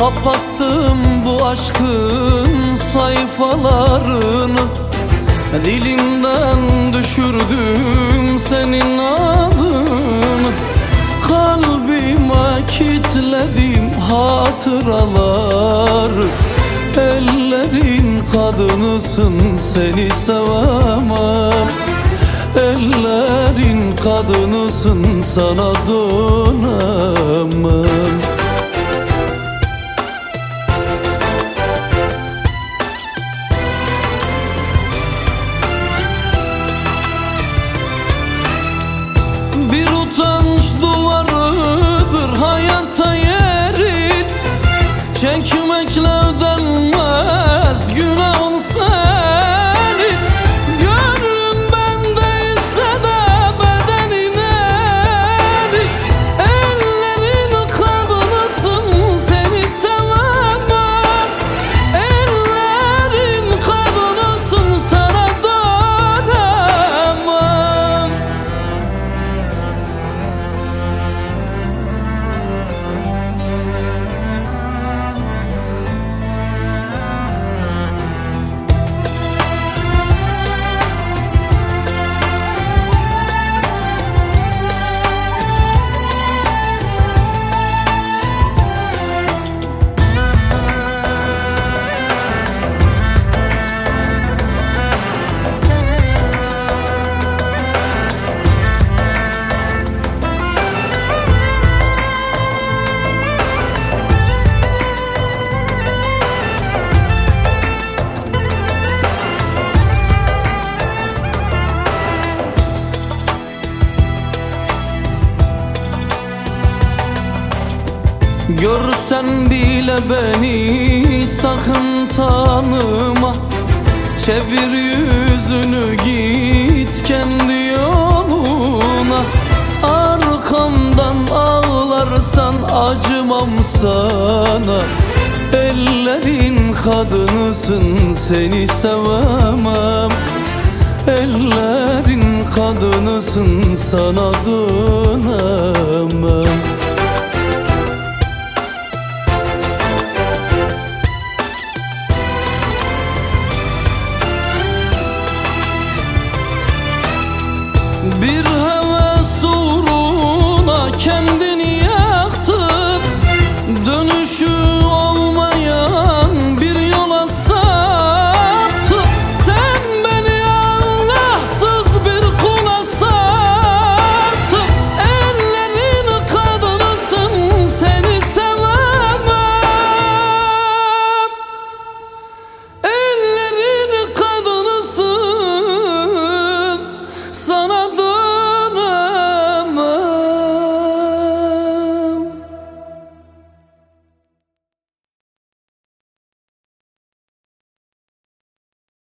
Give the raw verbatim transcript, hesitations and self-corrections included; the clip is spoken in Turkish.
Kapattım bu aşkın sayfalarını, dilimden düşürdüm senin adını. Kalbime kitledim hatıralar, ellerin kadınısın seni sevemem. Ellerin kadınısın sana dönemem. Bir utanç duvarıdır hayatta yerin, çekmekle ödenmez günahın senin. Gönlün bendeyse de bedenin erin. Ellerin kadınısın seni sevemem. Ellerin kadınısın sana dönemem. Görsen bile beni sakın tanıma. Çevir yüzünü git kendi yoluna. Arkamdan ağlarsan acımam sana. Ellerin kadınısın seni sevemem. Ellerin kadınısın sana dönemem.